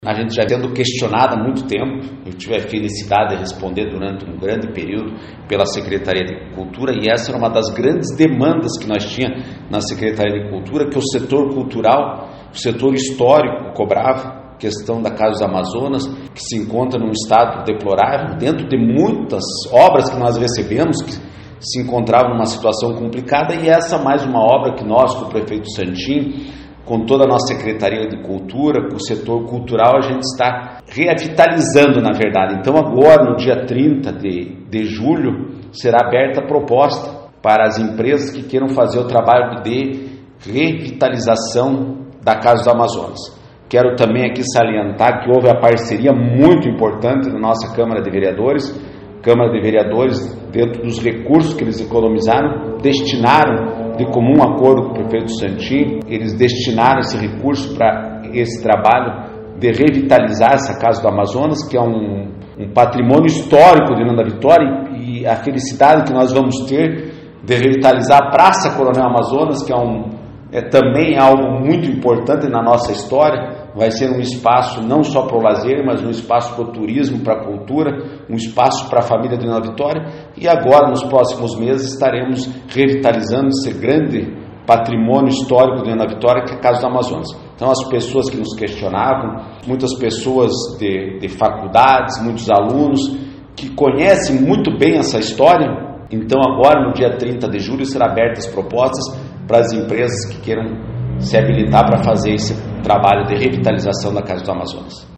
A gente já tendo questionado há muito tempo, eu tive a felicidade de responder durante um grande período pela Secretaria de Cultura, e essa era uma das grandes demandas que nós tínhamos na Secretaria de Cultura, que o setor cultural, o setor histórico cobrava, questão da Casa dos Amazonas, que se encontra num estado deplorável, dentro de muitas obras que nós recebemos, que se encontravam numa situação complicada, e essa mais uma obra que nós, com o prefeito Santin, com toda a nossa Secretaria de Cultura, com o setor cultural, a gente está revitalizando, na verdade. Então agora, no dia 30 de julho, será aberta a proposta para as empresas que queiram fazer o trabalho de revitalização da Casa do Amazonas. Quero também aqui salientar que houve a parceria muito importante da nossa Câmara de Vereadores, dentro dos recursos que eles economizaram, destinaram, de comum acordo com o prefeito Santin, eles destinaram esse recurso para esse trabalho de revitalizar essa Casa do Amazonas, que é um patrimônio histórico de Nanda Vitória, e a felicidade que nós vamos ter de revitalizar a Praça Coronel Amazonas, que é também algo muito importante na nossa história. Vai ser um espaço não só para o lazer, mas um espaço para o turismo, para a cultura, um espaço para a família de Nova Vitória. E agora, nos próximos meses, estaremos revitalizando esse grande patrimônio histórico de Nova Vitória, que é a Casa do Amazonas. Então, as pessoas que nos questionavam, muitas pessoas de faculdades, muitos alunos que conhecem muito bem essa história. Então, agora, no dia 30 de julho, serão abertas propostas para as empresas que queiram se habilitar para fazer esse trabalho de revitalização da Casa do Amazonas.